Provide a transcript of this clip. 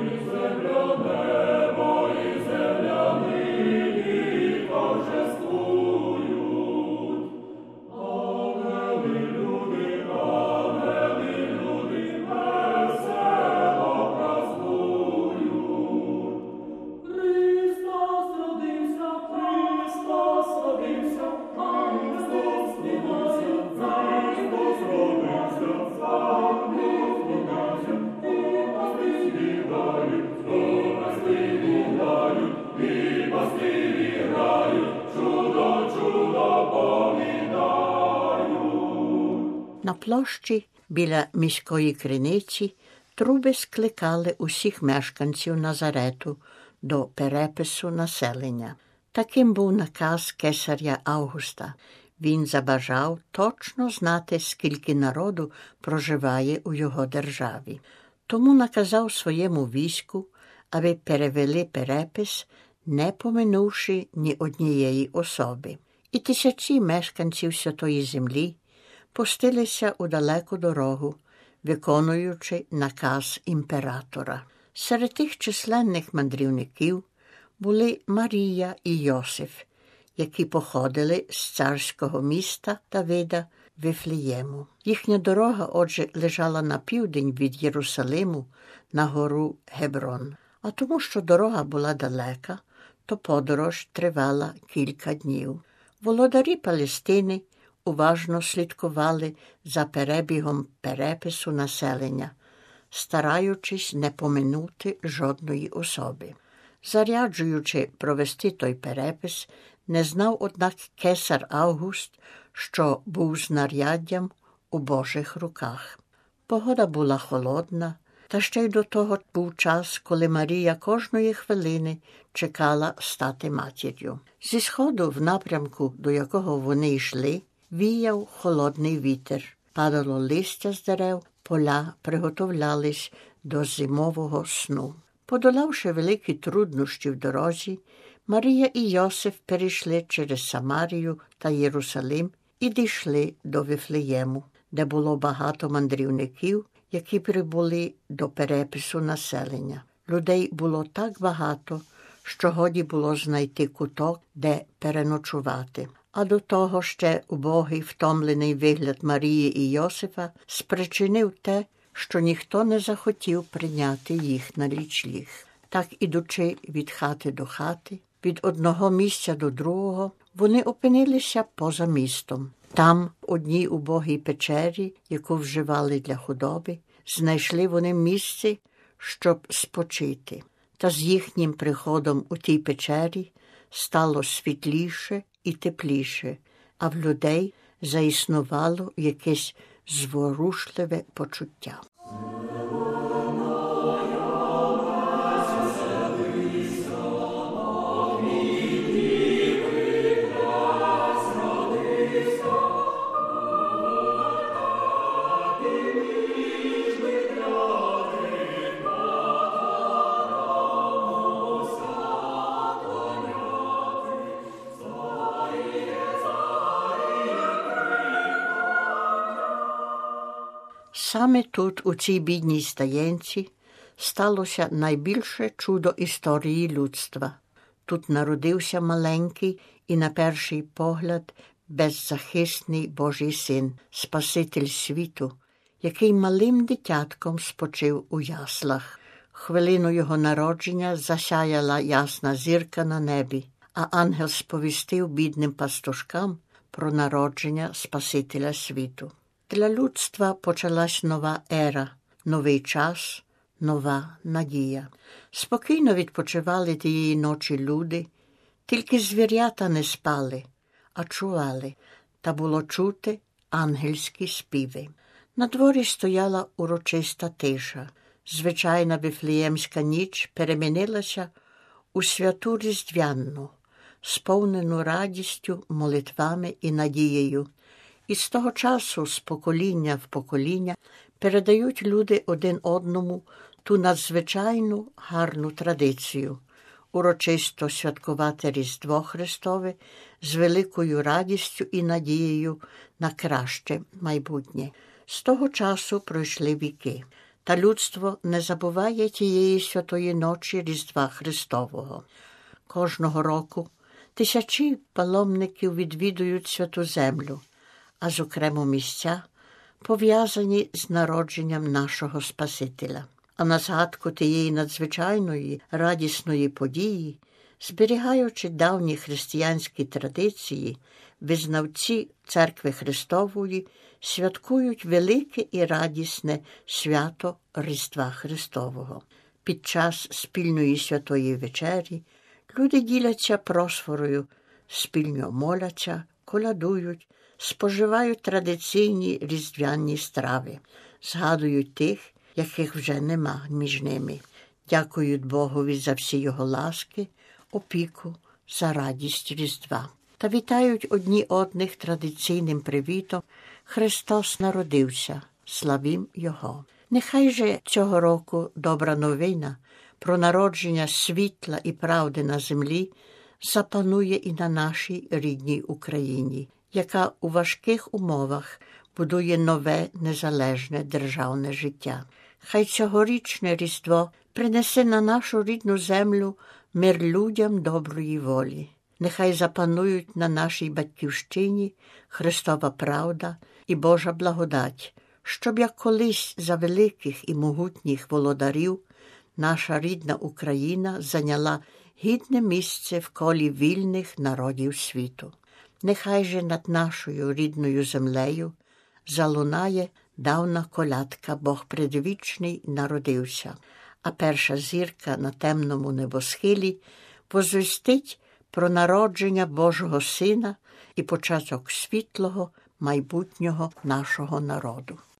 На площі біля міської криниці труби скликали усіх мешканців Назарету до перепису населення. Таким був наказ кесаря Августа. Він забажав точно знати, скільки народу проживає у його державі. Тому наказав своєму війську, аби перевели перепис, не поминувши ні однієї особи. І тисячі мешканців Святої Землі пустилися у далеку дорогу, виконуючи наказ імператора. Серед тих численних мандрівників були Марія і Йосиф, які походили з царського міста Давида Вифлеєму. Їхня дорога, отже, лежала на південь від Єрусалиму на гору Геброн. А тому, що дорога була далека, то подорож тривала кілька днів. Володарі Палестини уважно слідкували за перебігом перепису населення, стараючись не поминути жодної особи. Заряджуючи провести той перепис, не знав, однак, кесар Август, що був знаряддям у Божих руках. Погода була холодна, та ще й до того був час, коли Марія кожної хвилини чекала стати матір'ю. Зі сходу, в напрямку, до якого вони йшли, віяв холодний вітер. Падало листя з дерев, поля приготовлялись до зимового сну. Подолавши великі труднощі в дорозі, Марія і Йосиф перейшли через Самарію та Єрусалим і дійшли до Вифлеєму, де було багато мандрівників, які прибули до перепису населення. Людей було так багато, що годі було знайти куток, де переночувати. А до того ще убогий, втомлений вигляд Марії і Йосифа спричинив те, що ніхто не захотів прийняти їх на нічліг. Так, ідучи від хати до хати, від одного місця до другого, вони опинилися поза містом. Там, в одній убогій печері, яку вживали для худоби, знайшли вони місце, щоб спочити. Та з їхнім приходом у тій печері стало світліше і тепліше, а в людей заіснувало якесь зворушливе почуття. Саме тут, у цій бідній стаєнці, сталося найбільше чудо історії людства. Тут народився маленький і, на перший погляд, беззахисний Божий син, Спаситель світу, який малим дитятком спочив у яслах. Хвилину його народження засяяла ясна зірка на небі, а ангел сповістив бідним пастушкам про народження Спасителя світу. Для людства почалась нова ера, новий час, нова надія. Спокійно відпочивали тієї ночі люди, тільки звірята не спали, а чували, та було чути ангельські співи. На дворі стояла урочиста тиша. Звичайна вифлеємська ніч перемінилася у святу різдвяну, сповнену радістю, молитвами і надією. І з того часу, з покоління в покоління, передають люди один одному ту надзвичайну гарну традицію – урочисто святкувати Різдво Христове з великою радістю і надією на краще майбутнє. З того часу пройшли віки. Та людство не забуває тієї святої ночі Різдва Христового. Кожного року тисячі паломників відвідують Святу Землю, а зокрема місця, пов'язані з народженням нашого Спасителя. А на згадку тієї надзвичайної, радісної події, зберігаючи давні християнські традиції, визнавці Церкви Христової святкують велике і радісне свято Різдва Христового. Під час спільної святої вечері люди діляться просфорою, спільно моляться, колядують, споживають традиційні різдвяні страви, згадують тих, яких вже нема між ними, дякують Богові за всі його ласки, опіку, за радість Різдва. Та вітають одні одних традиційним привітом «Христос народився, славім Його». Нехай же цього року добра новина про народження світла і правди на землі запанує і на нашій рідній Україні, яка у важких умовах будує нове незалежне державне життя. Хай цьогорічне Різдво принесе на нашу рідну землю мир людям доброї волі. Нехай запанують на нашій батьківщині Христова правда і Божа благодать, щоб як колись за великих і могутніх володарів наша рідна Україна зайняла гідне місце в колі вільних народів світу. Нехай же над нашою рідною землею залунає давна колядка «Бог предвічний народився», а перша зірка на темному небосхилі возвістить про народження Божого Сина і початок світлого майбутнього нашого народу.